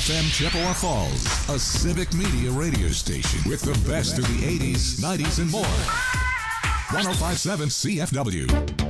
FM Chippewa Falls, a civic media radio station with the best of the 80s, 90s, and more. 105.7 CFW.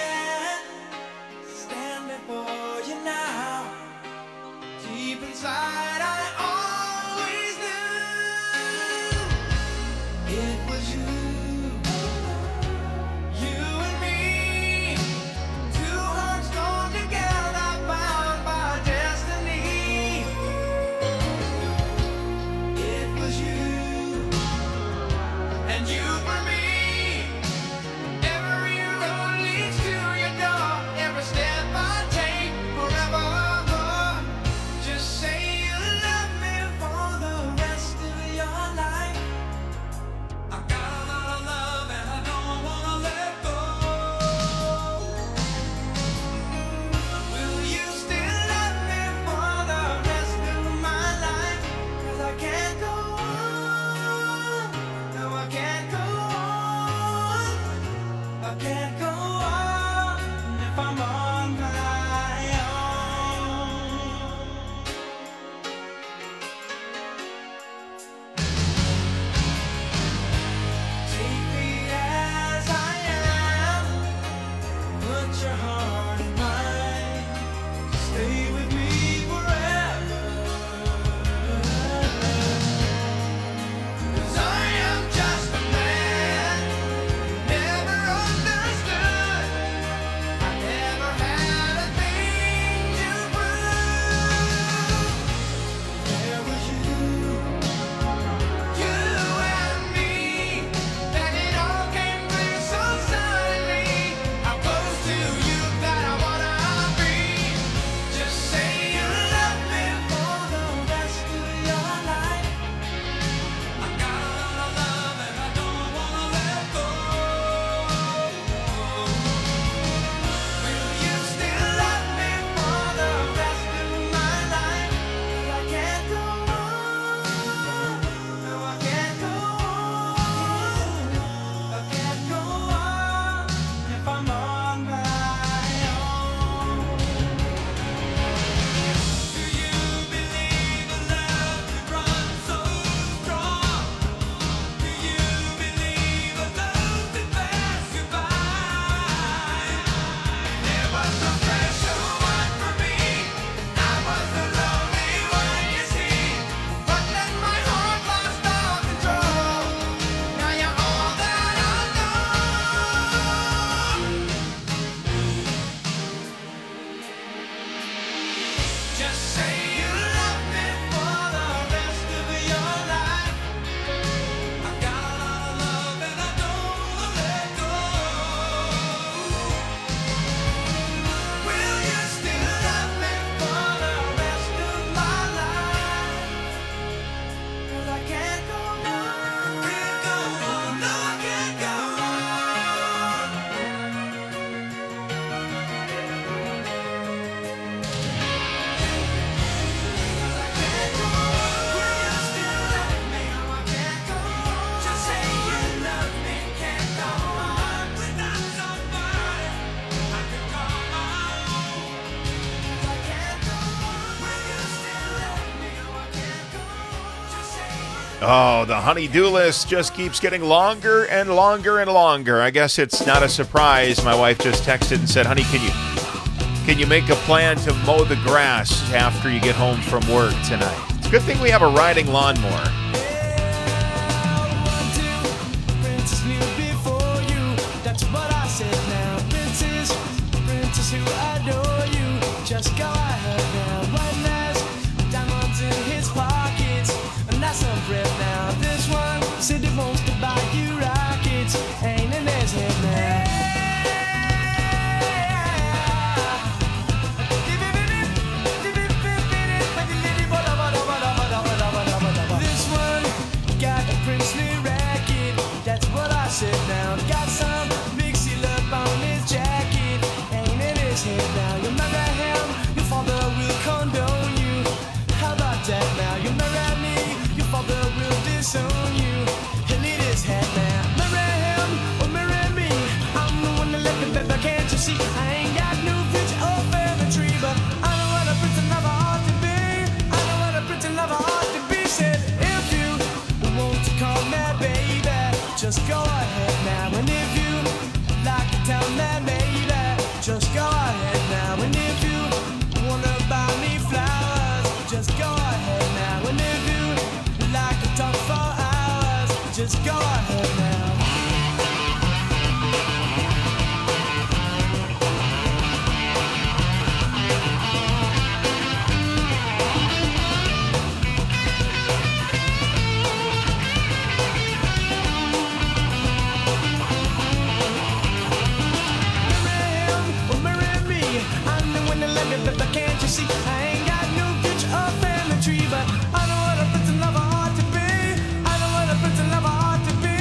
Inside Oh, the honey-do list just keeps getting longer and longer and longer. I guess it's not a surprise. My wife just texted and said, honey, can you make a plan to mow the grass after you get home from work tonight? It's a good thing we have a riding lawnmower. Just go ahead now, one last diamonds in his pockets, and that's some bread now. This one said he wants to buy you rockets, ain't in his head now. This one got a princely racket, that's what I said now. Got some big seal up on his jacket, ain't in his head now. You remember him, your father will condone you. How about that now? You marry me, your father will disown you. He'll need his head now. Marry him or marry me, I'm the one that left the baby, can't you see? I ain't got no future or family tree, but I know what a prince lover ought to be. I know what a prince lover ought to be. Said if you want to call me baby, just go ahead now. And if you like to tell me maybe, just go ahead now. And if you wanna buy me flowers, just go ahead now. And if you like to talk for hours, just go ahead now. But can't you see, I ain't got no future or family tree, but I know what a prince and lover ought to be. I know what a prince and lover ought to be.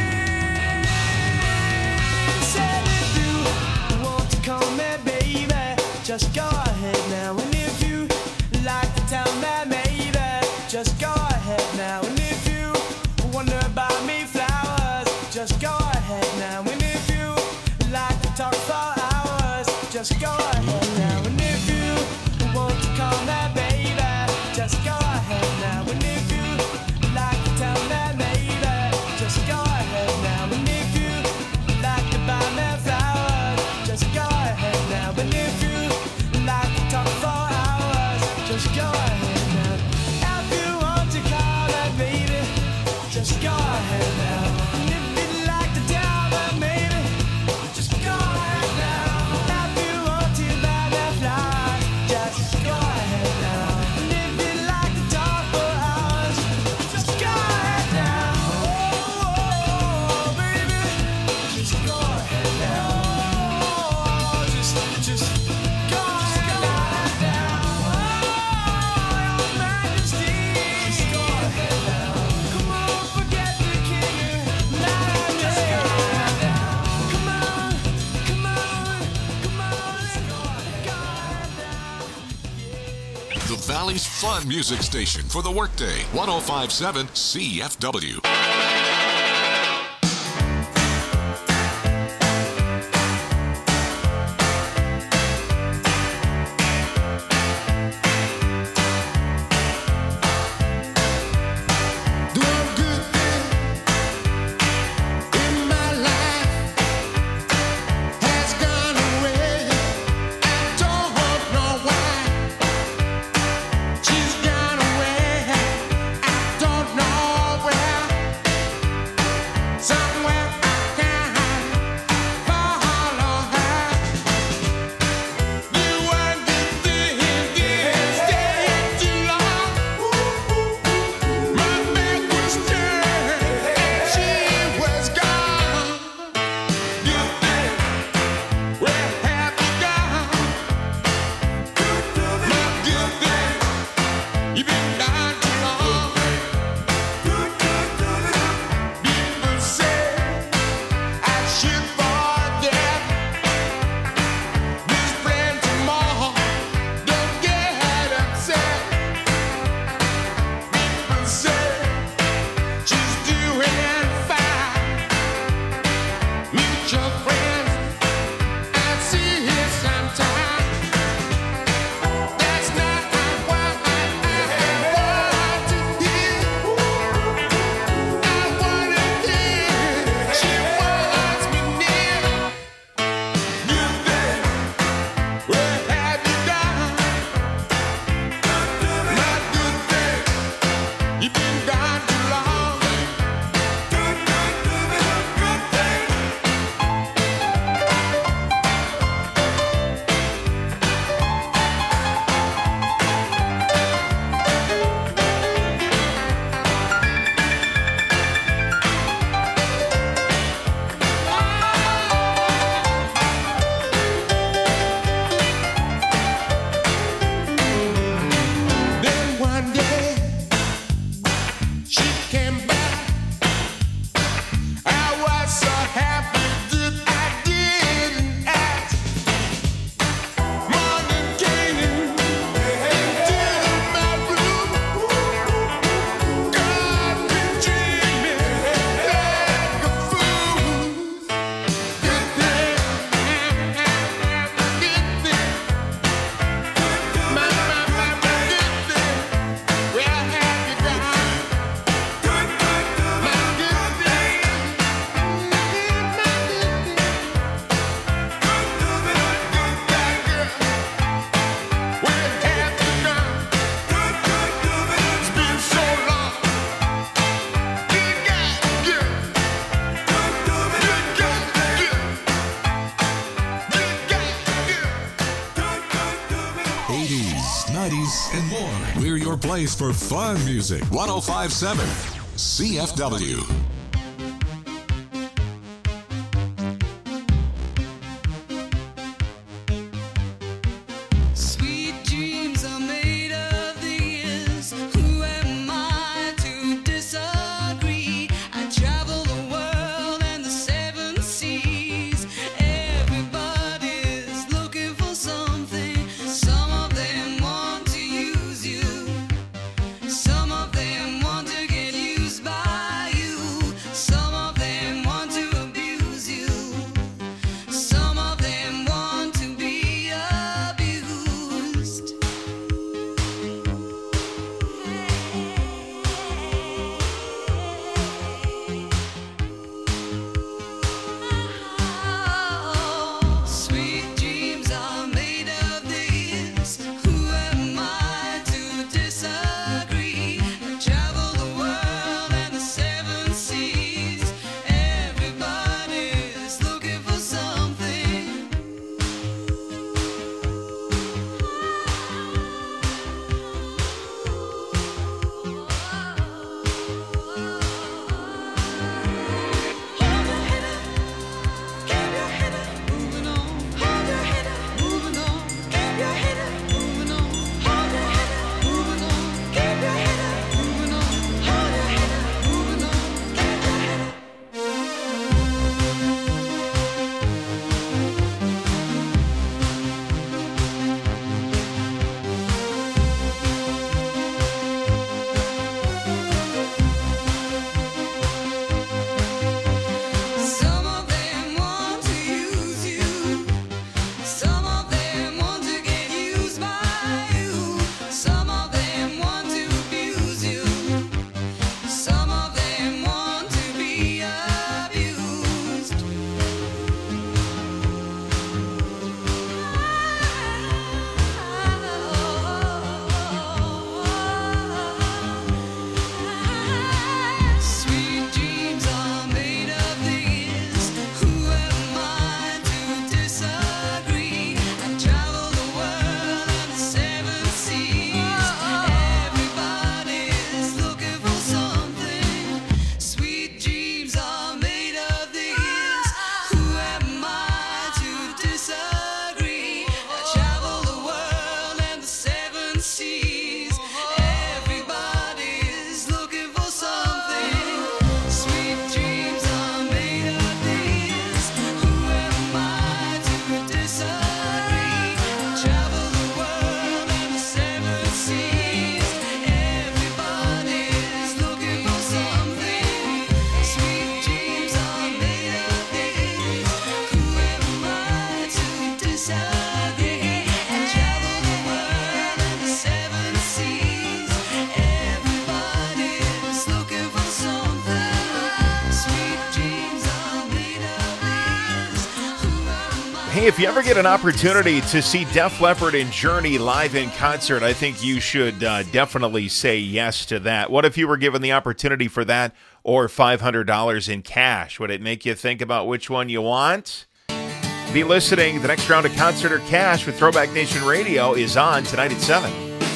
Said if you want to call me baby, just go ahead now. And if you like to tell me maybe, just go ahead now. And if you wonder about me flowers, just go ahead now. And if you like to talk for hours, just go ahead now. And if you want to call me baby, just go ahead now. And if you like to tell me maybe, just go ahead now. And if you like to buy me flowers, just go ahead now. And if you like to talk for hours, just go ahead now. If you want to call me baby, just go ahead now. And if you like to tell me maybe, just go ahead now. If you want to buy me flowers, just go ahead now. And if you like to talk for hours, just go ahead now. Oh, baby, just go ahead now. Oh, just go ahead now. Oh, Your Majesty, just go ahead now. Come on, forget the king. Just go ahead now. Come on, come on, come on, go ahead now. The Valley's fun music station for the workday. 1057 CFW. Doing good thing in my life has gone away. I don't know why. She's gone away. I don't know where. 80s, and more. We're your place for fun music. 1057 CFW. Sweet dreams are made of these. Who am I to disagree? I travel the world and the seven seas. Everybody's looking for something. Some of them want to use you. Some of them want to get used by you. Some of them want to abuse you. Some of them want to be abused. Sweet dreams are made of these. Who am I to disagree? I travel the world and the seven seas. Everybody's looking for something. Hold your head up, keep your head up, moving on. Hold your head up, moving on. Keep your head up, moving on. Hold your head up, moving on. Keep your head up, moving on. Hold your head up, moving on. Keep your head up. Some of them want to use you. Some of them want to get used by you. Some of them want to abuse you. Some of them want to be abused. Sweet dreams are made of these. Who am I to disagree? I travel the world and the seven seas. Everybody's looking for something. Sweet dreams are made of these. Who am I to disagree? I travel the world and the seven seas. Everybody's looking for something. Sweet dreams are made of these. Who am I to disagree? I travel the world and the seven seas. Everybody's looking for something. Sweet dreams are made of these. Who am I to disagree? I travel the world and the seven seas. Everybody's looking for something. Sweet dreams are made of these. Who am I? Hey, if you ever get an opportunity to see Def Leppard and Journey live in concert, I think you should definitely say yes to that. What if you were given the opportunity for that or $500 in cash? Would it make you think about which one you want? Be listening. The next round of Concert or Cash with Throwback Nation Radio is on tonight at 7.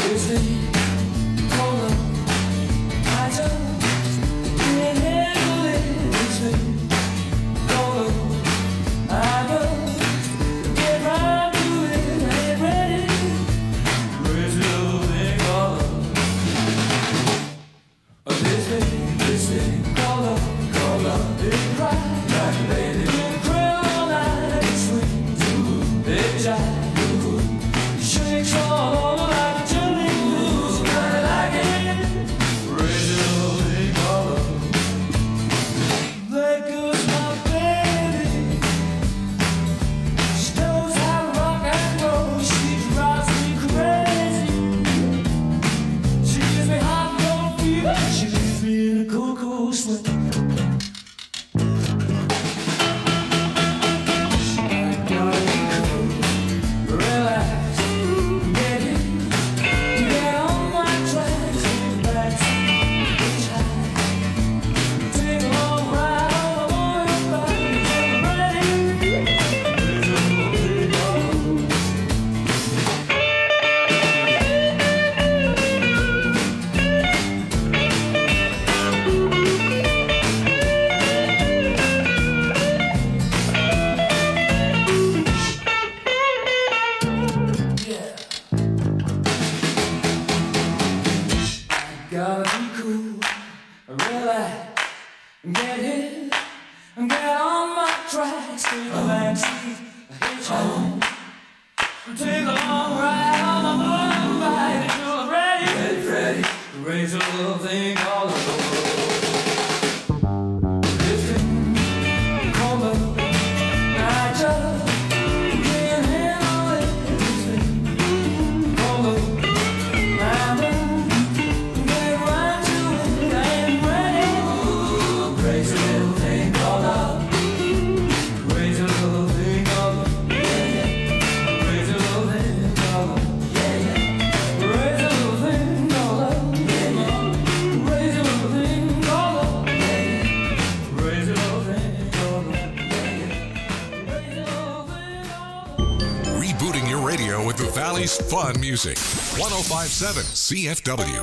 Shakes all over like a jelly. Take a long ride on my motorbike. You're ready, ready. Raise a little thing all over. Listen, come on, I just can't handle it. Listen, come on, I'm get right to it. I am ready. Raise a little thing all up. Raise a little thing all up. Raise a little thing all up. Raise a little thing all up. Raise a little thing all up. Raise a little thing all up. Raise a little thing all up. Rebooting your radio with the Valley's fun music. 1057 CFW.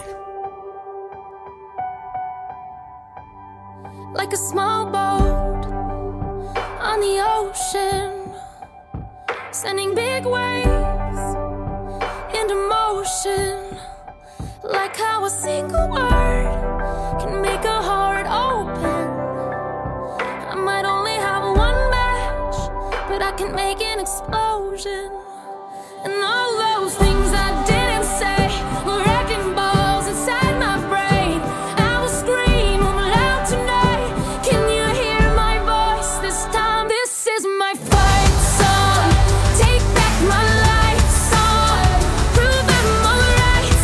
Like a small boat on the ocean, sending big waves into motion. Like how a single word can make a heart open. I might only have one match, but I can make an explosion. And all those things I didn't say were wrecking balls inside my brain. I will scream loud tonight. Can you hear my voice this time? This is my fight song. Take back my life song. Prove I'm alright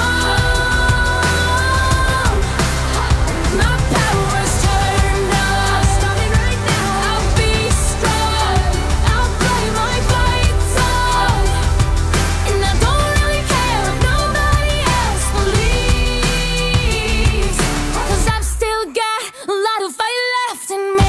song. My power's turned on. Starting right now. I'll be strong. I'll play my fight song. And I don't really care if nobody else believes. 'Cause I've still got a lot of fight left in me.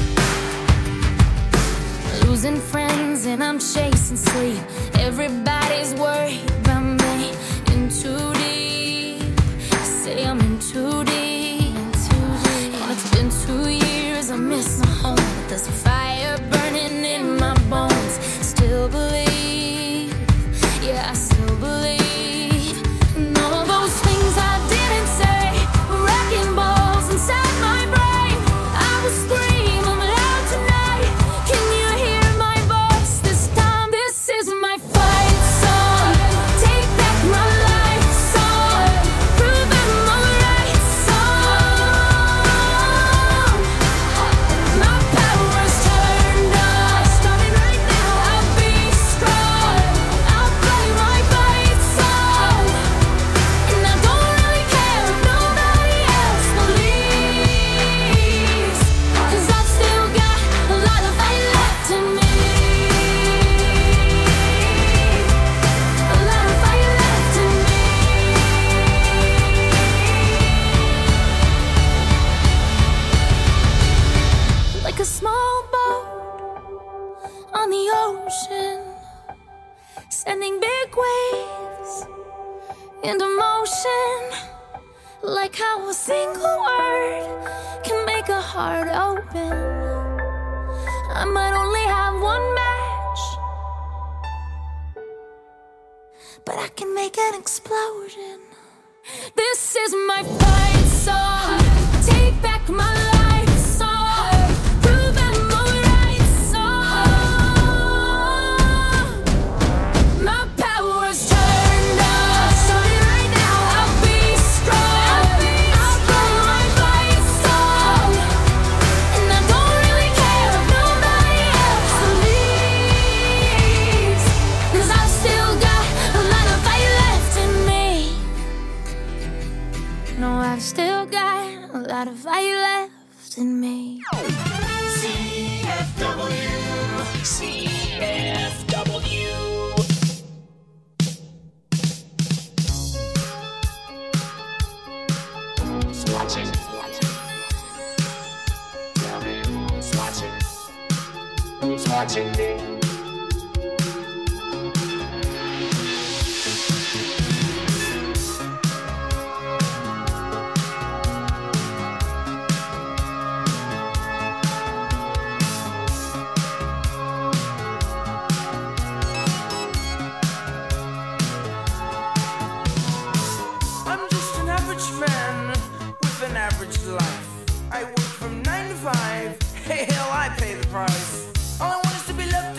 Losing friends and I'm chasing sleep. Everybody's worried about me. In too deep. Say I'm in too deep. And it's been 2 years. I miss my home. But there's a fire burning in my bones. Still believe. Yeah, I still believe. And all those things I didn't say were wrecking balls inside my brain. I will scream loud tonight. Can you hear my voice this time? This is my fight song. Take back my life song. Prove I'm alright song. My power's turned on. Starting right now. I'll be strong. I'll play my fight song. And I don't really care if nobody else believes. 'Cause I've still got a lot of fight left in me. A lot of fight left in me. Like a small boat on the ocean, sending big waves into motion. Like how a single word can make a heart open. I might only have one match, but I can make an explosion. This is my fight song. Take back my life song. Prove I'm alright song. My power's turned on. Starting right now. I'll be strong. I'll play my fight song. And I don't really care if nobody else believes. 'Cause I've still got a lot of fight left in me. No, I've still got a lot of fight left in me. CFW. Who's watching me? I'm just an average man with an average life. I work from 9 to 5. Hey, hell, I pay the price. All I want is to be loved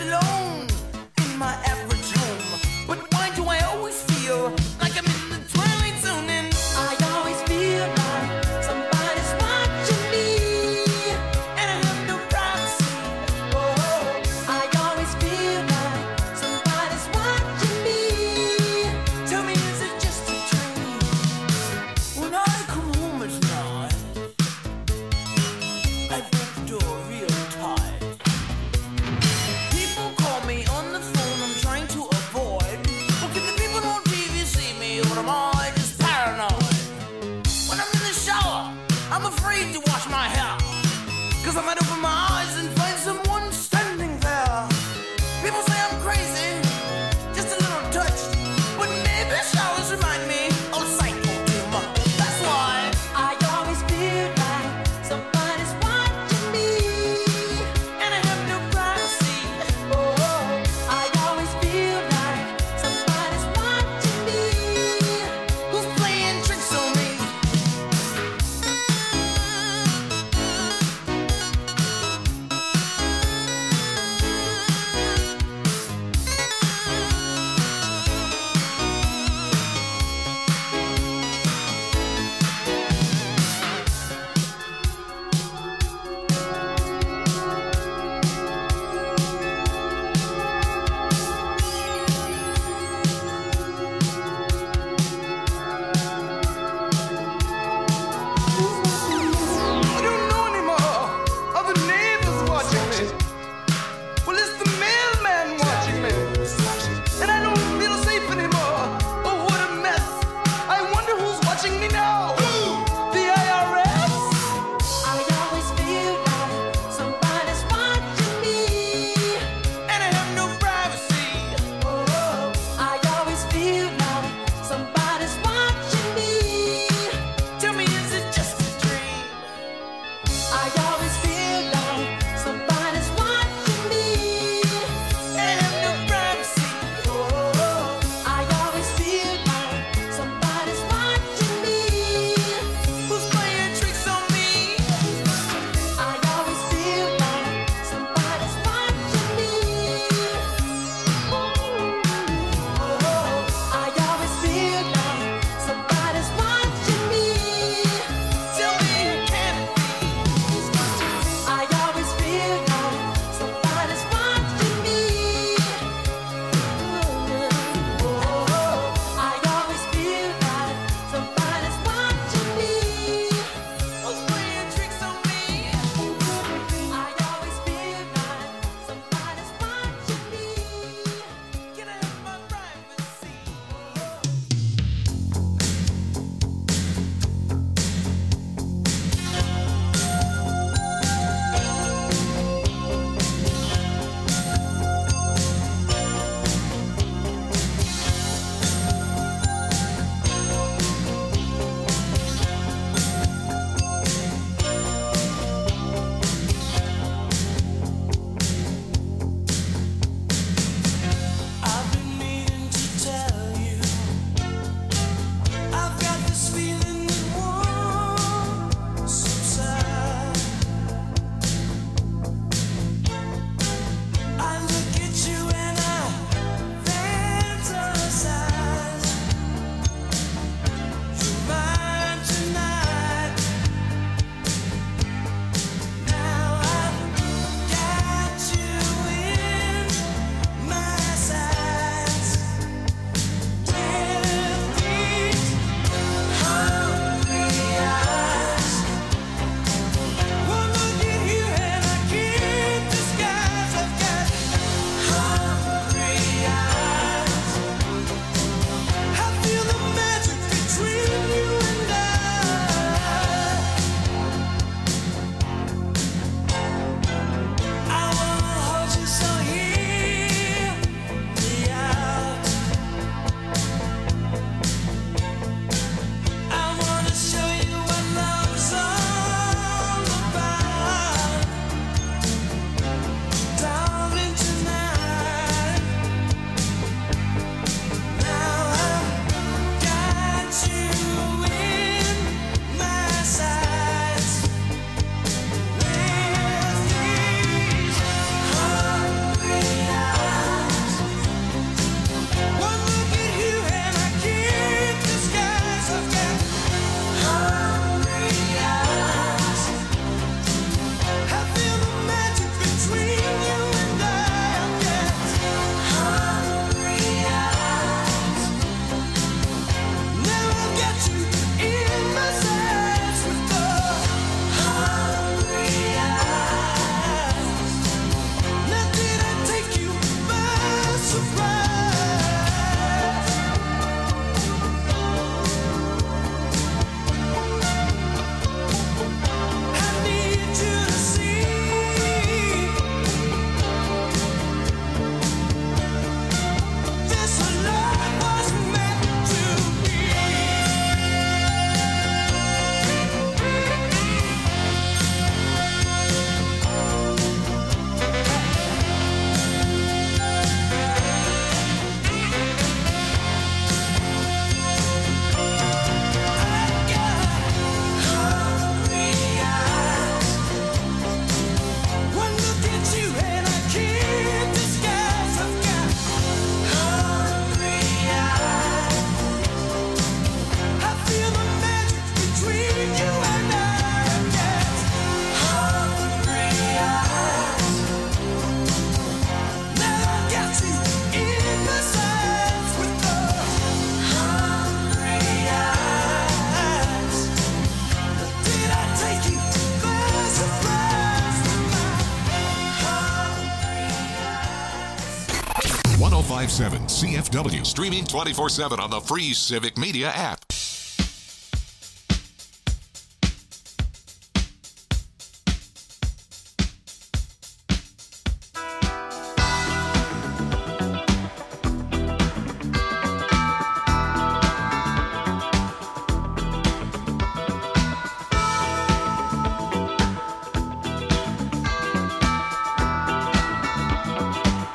CFW. Streaming 24/7 on the free Civic Media app.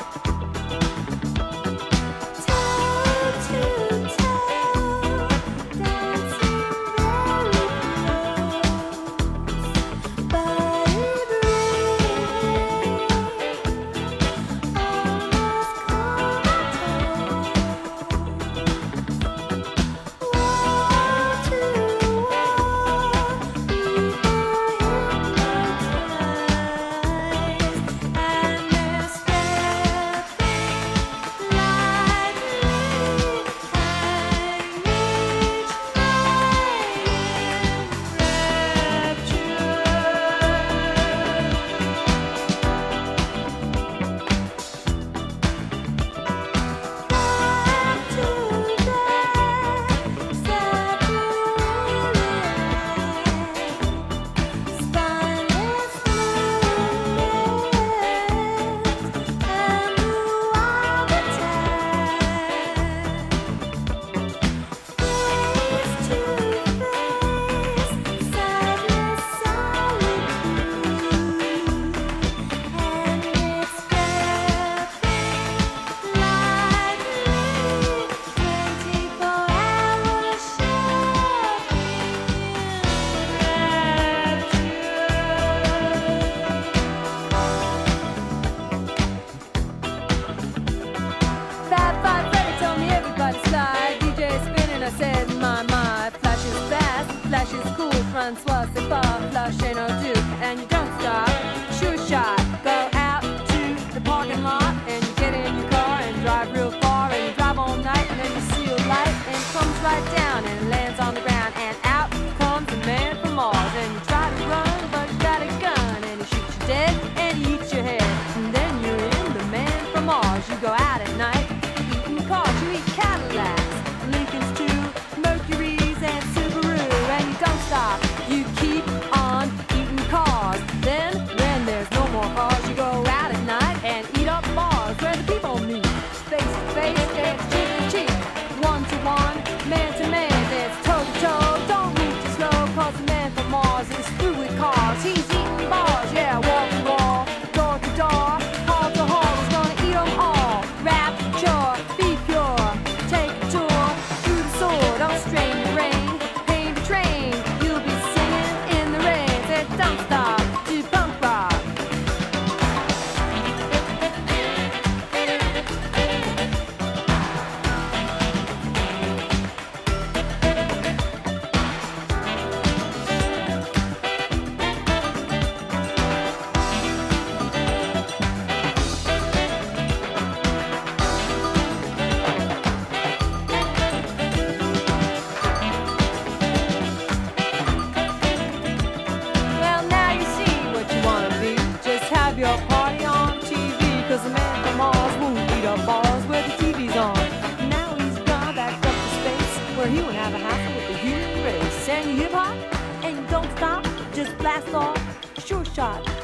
Time to tell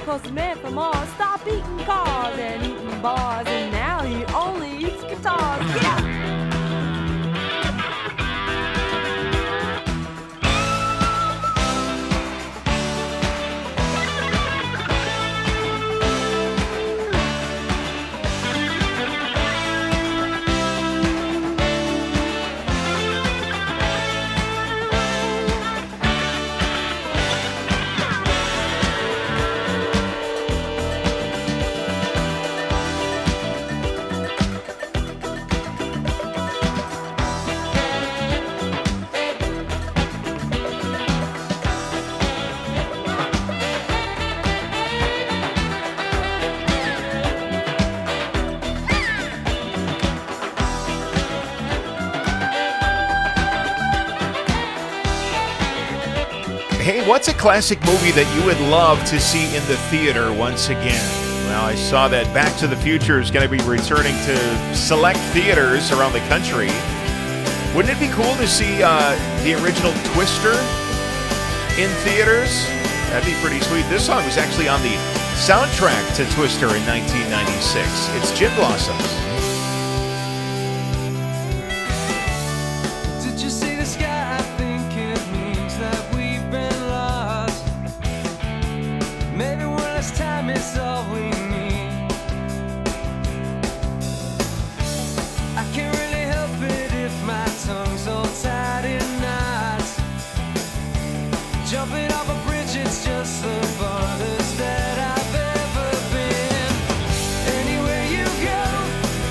'cause the man from Mars stopped eating cars and eating bars, and now he only eats guitars. Yeah! Hey, what's a classic movie that you would love to see in the theater once again? Well, I saw that Back to the Future is going to be returning to select theaters around the country. Wouldn't it be cool to see the original Twister in theaters? That'd be pretty sweet. This song was actually on the soundtrack to Twister in 1996. It's Gin Blossoms. Did you see the sky? I think it means that we've been lost. Maybe one last time is all we need. I can't really help it if my tongue's all tied in knots. Jumping off a bridge, it's just the farthest that I've ever been. Anywhere you go,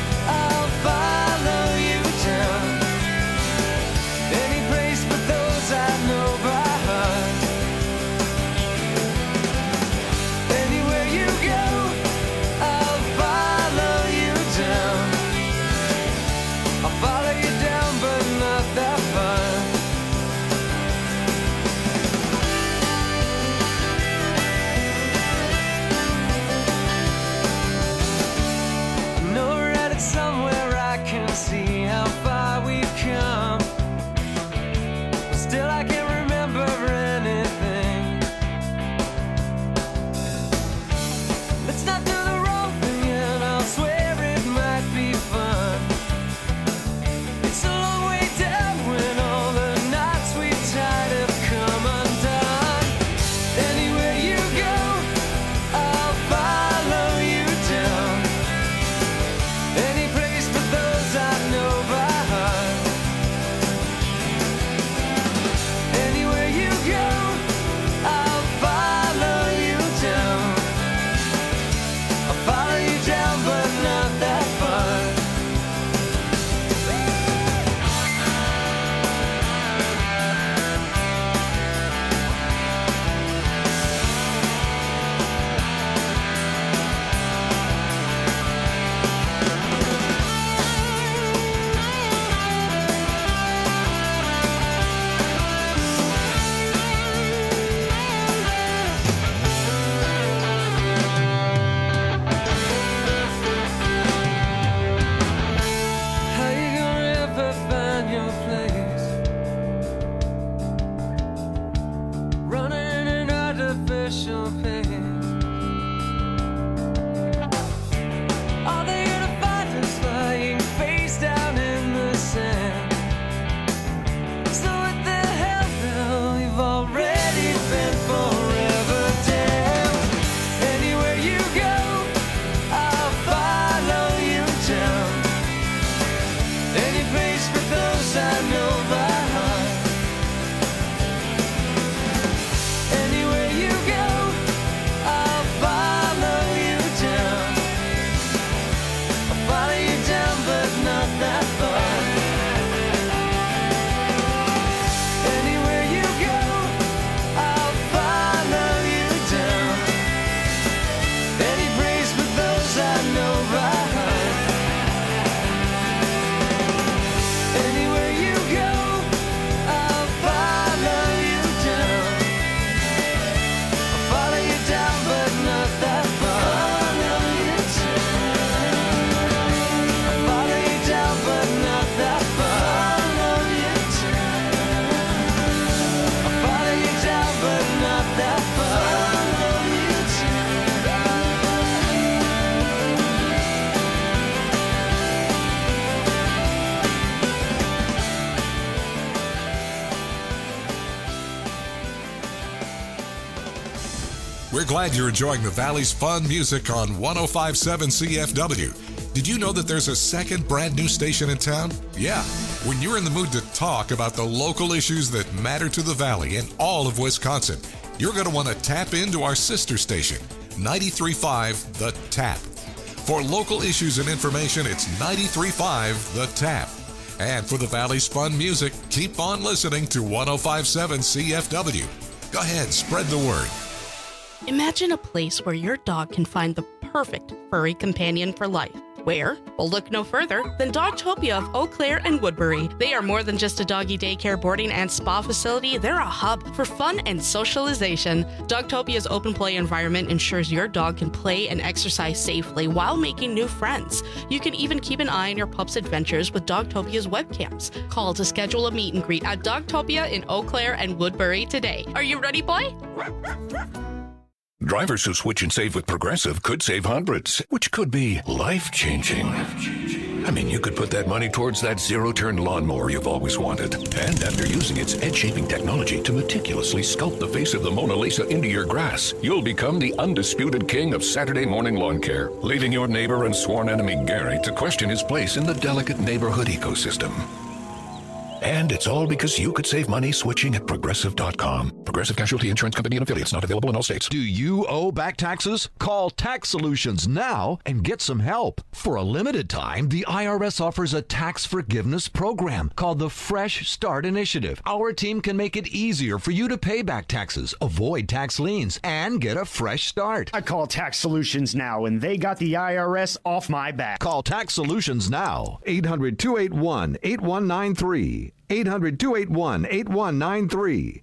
We're glad you're enjoying the Valley's fun music on 105.7 CFW. Did you know that there's a second brand new station in town? Yeah. When you're in the mood to talk about the local issues that matter to the Valley and all of Wisconsin, you're going to want to tap into our sister station, 93.5 The Tap. For local issues and information, it's 93.5 The Tap. And for the Valley's fun music, keep on listening to 105.7 CFW. Go ahead, spread the word. Imagine a place where your dog can find the perfect furry companion for life. Where? Well, look no further than Dogtopia of Eau Claire and Woodbury. They are more than just a doggy daycare, boarding, and spa facility. They're a hub for fun and socialization. Dogtopia's open play environment ensures your dog can play and exercise safely while making new friends. You can even keep an eye on your pup's adventures with Dogtopia's webcams. Call to schedule a meet and greet at Dogtopia in Eau Claire and Woodbury today. Are you ready, boy? Drivers who switch and save with Progressive could save hundreds, which could be life-changing. I mean, you could put that money towards that zero-turn lawnmower you've always wanted. And after using its edge-shaping technology to meticulously sculpt the face of the Mona Lisa into your grass, you'll become the undisputed king of Saturday morning lawn care, leaving your neighbor and sworn enemy Gary to question his place in the delicate neighborhood ecosystem. And it's all because you could save money switching at Progressive.com. Progressive Casualty Insurance Company and affiliates, not available in all states. Do you owe back taxes? Call Tax Solutions now and get some help. For a limited time, the IRS offers a tax forgiveness program called the Fresh Start Initiative. Our team can make it easier for you to pay back taxes, avoid tax liens, and get a fresh start. I call Tax Solutions now, and they got the IRS off my back. Call Tax Solutions now. 800-281-8193. 800-281-8193.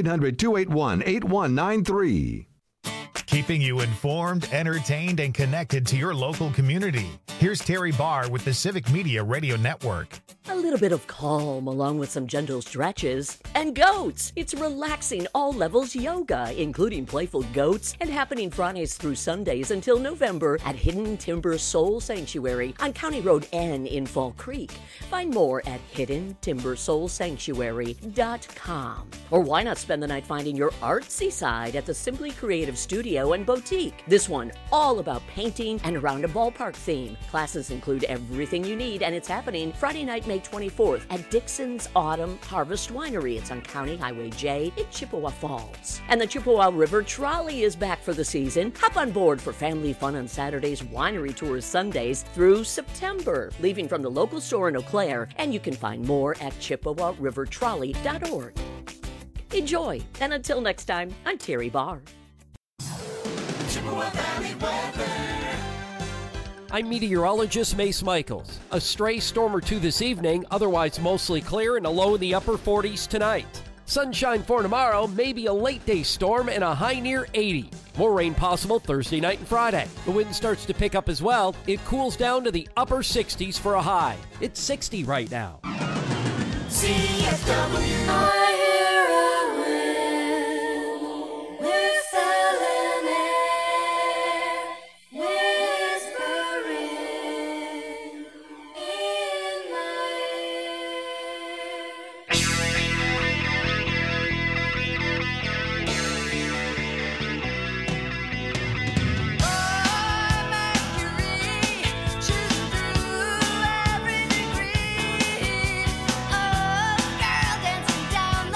800-281-8193. Keeping you informed, entertained, and connected to your local community. Here's Terry Barr with the Civic Media Radio Network. A little bit of calm along with some gentle stretches. And goats! It's relaxing all levels yoga, including playful goats, and happening Fridays through Sundays until November at Hidden Timber Soul Sanctuary on County Road N in Fall Creek. Find more at hiddentimbersoulsanctuary.com. Or why not spend the night finding your artsy side at the Simply Creative Studio and Boutique? This one all about painting and around a ballpark theme. Classes include everything you need, and it's happening Friday night, May 24th at Dixon's Autumn Harvest Winery. It's on County Highway J in Chippewa Falls. And the Chippewa River Trolley is back for the season. Hop on board for family fun on Saturdays, winery tours Sundays through September, leaving from the local store in Eau Claire, and you can find more at ChippewaRiverTrolley.org. Enjoy, and until next time, I'm Terry Barr. Chippewa Valley weather. I'm meteorologist Mace Michaels. A stray storm or two this evening, otherwise mostly clear and a low in the upper 40s tonight. Sunshine for tomorrow, maybe a late day storm and a high near 80. More rain possible Thursday night and Friday. The wind starts to pick up as well. It cools down to the upper 60s for a high. It's 60 right now. CFW. Down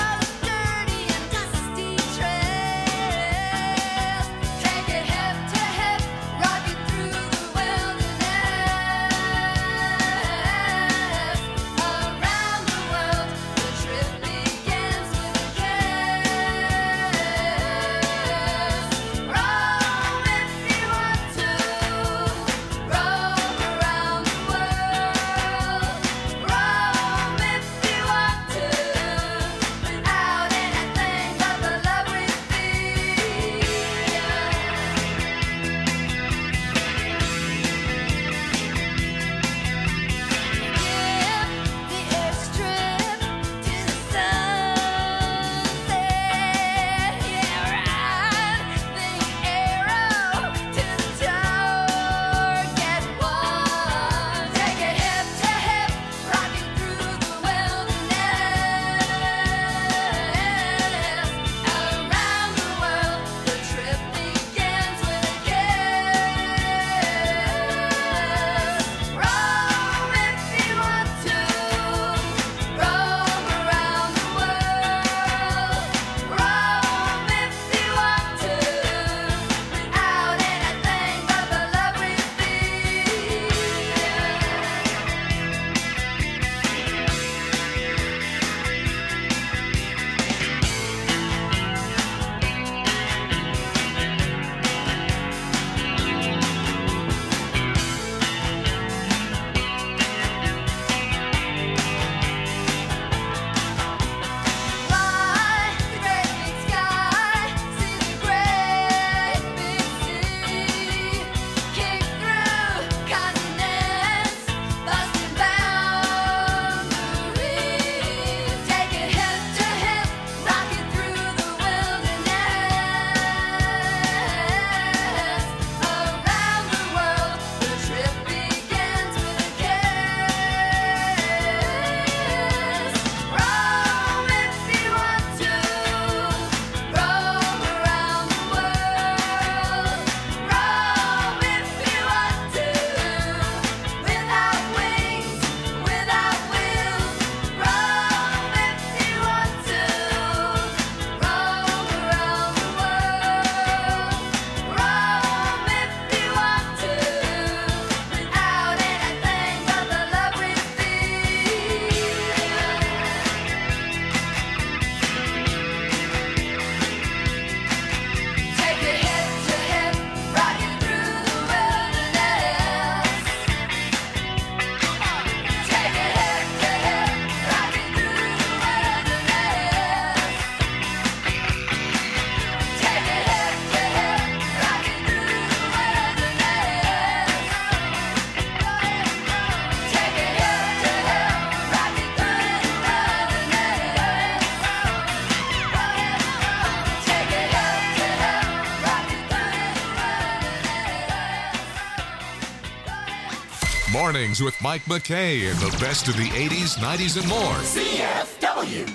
Mornings with Mike McKay and the best of the 80s, 90s, and more. CFW.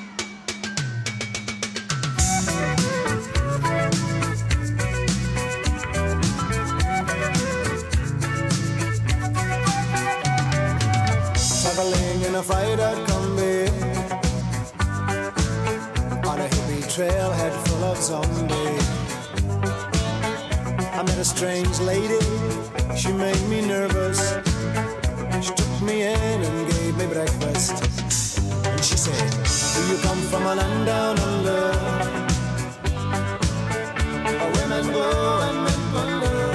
Traveling in a freighter combi on a hippie trailhead full of zombies. I met a strange lady, she made me nervous. She took me in and gave me breakfast. And she said, do you come from a land down under? Where women go and men wonder.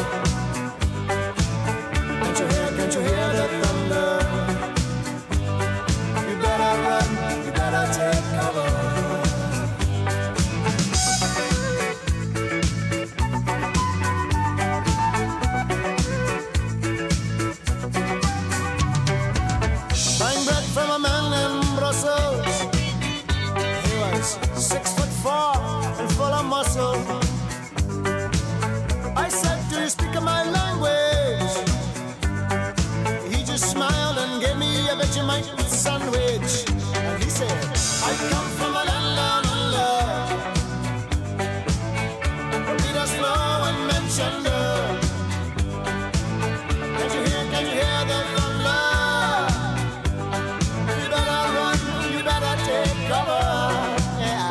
Can't you hear the thunder? You better run, you better take cover. Buying bread from a man in Brussels. He was 6'4" and full of muscle. I said, do you speak my language? He just smiled and gave me a Vegemite sandwich. And he said, I come from a land down under, where Peter's flow and Manchester. Can you hear the thunder? You better run, you better take cover. Yeah.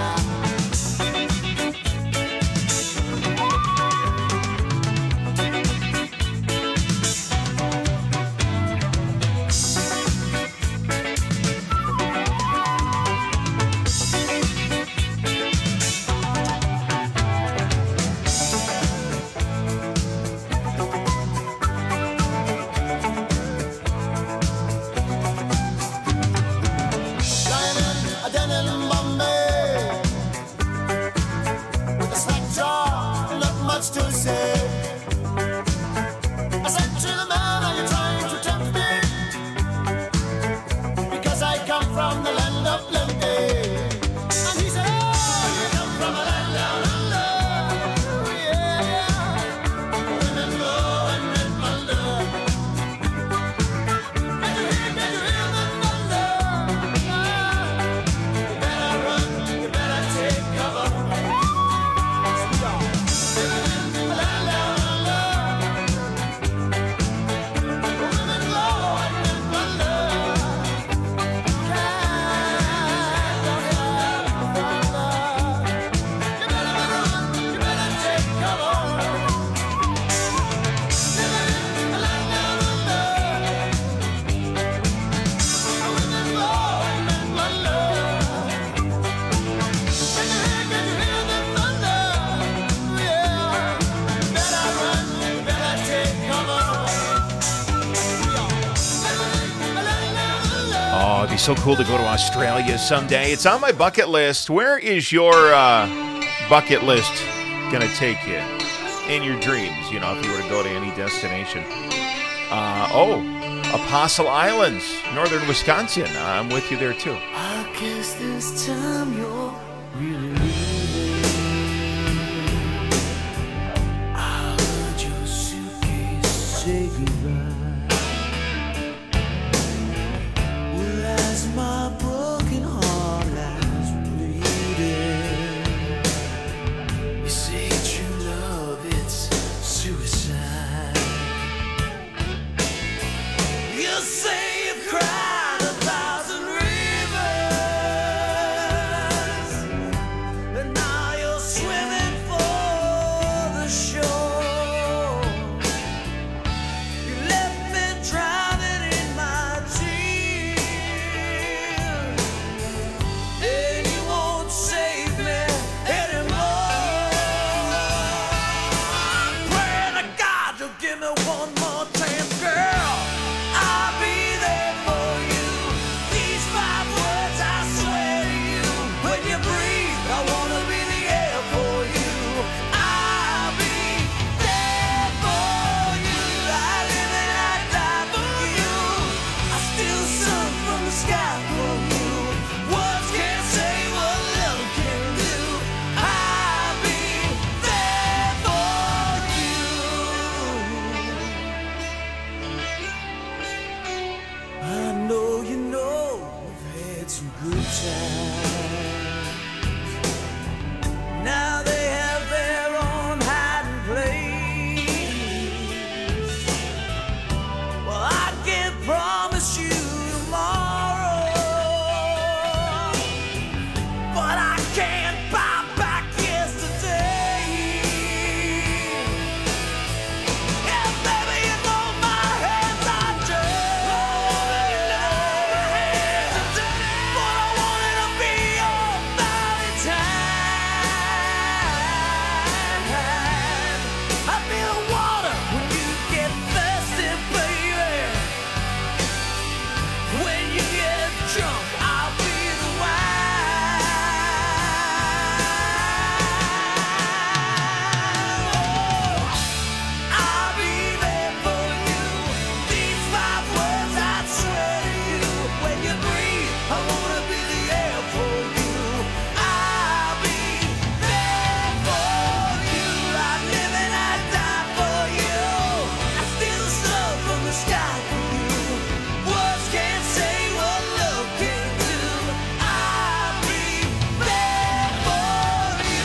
To say, I said to the man, are you trying to tempt me? Because I come from the land of plenty. And he said, oh, you come from a land down under. Yeah, women go and men wonder. Can you hear the thunder? You better run, you better take cover. Oh, it'd be so cool to go to Australia someday. It's on my bucket list. Where is your bucket list going to take you in your dreams, you know, if you were to go to any destination? Apostle Islands, northern Wisconsin. I'm with you there, too. I guess this time you're really leaving. I heard your suitcase say goodbye. Well, as my broken heart lies bleeding, you say true love, it's suicide. You say you've cried 1,000 rivers, and now you're swimming for the shore. You time. Now they have their own hiding place. Well, I can't promise you tomorrow, but I can't buy back yesterday. Yeah, baby, you know my hands are dirty, but I wanted to be your Valentine. I'll be the water when you get thirsty, baby. When you get drunk, I'll be the wine. I'll be there for you. These 5 words I swear to you. When you breathe, I wanna be the air for you. I'll be there for you. I live and I die for you. I steal the sun from the sky for you. Words can't say what love can do. I'll be there for you.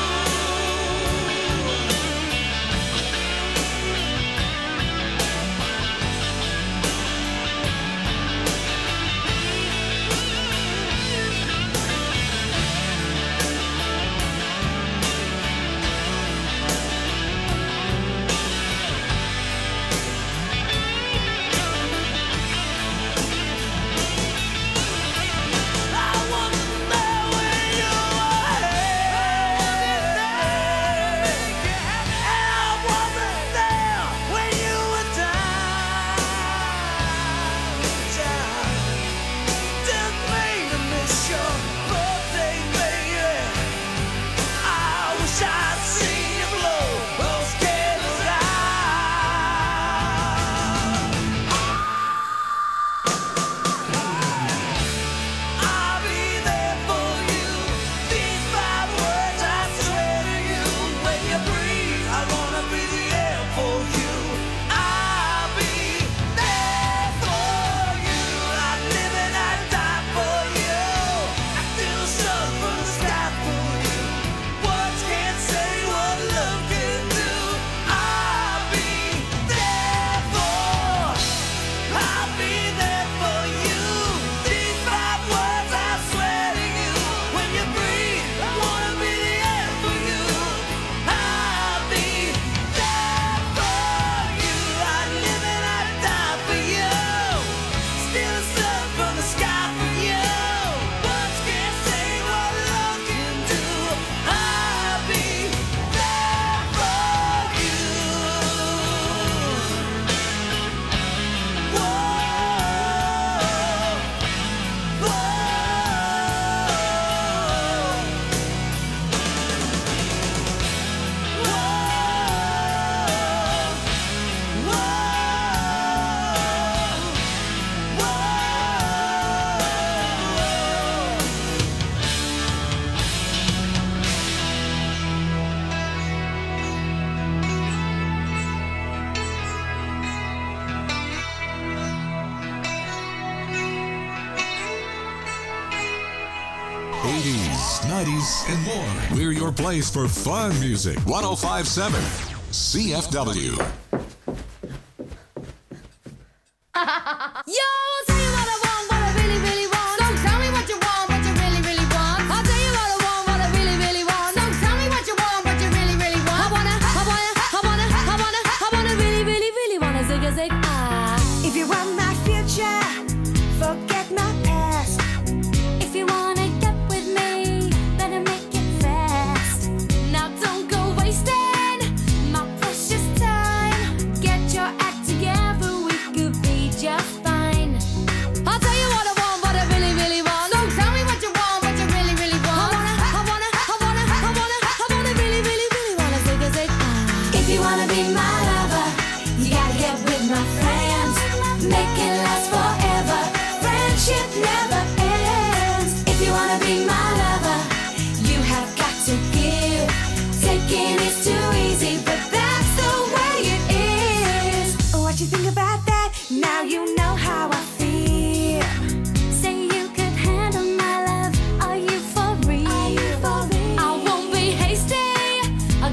I wasn't there when you were here, and I wasn't there when you were down. Didn't mean to miss your birthday, baby. I wish I'd seen you blow those candles out. I'll be there for you. These 5 words I swear to you. When you breathe, I wanna be the air for you. I'll be there for you. I live and I die for you. I steal the sun from the sky for you. Words can't say what love can do. I'll be there for. I'll be there for you. These 5 words I swear to you. When you breathe, I wanna be the air for you. I'll be there for you. I live and I die for you. Steal the sun from the sky for you. Words can't say what love can do. I'll be there for you. '80s, '90s, and more. We're your place for fun music. 1057 CFW.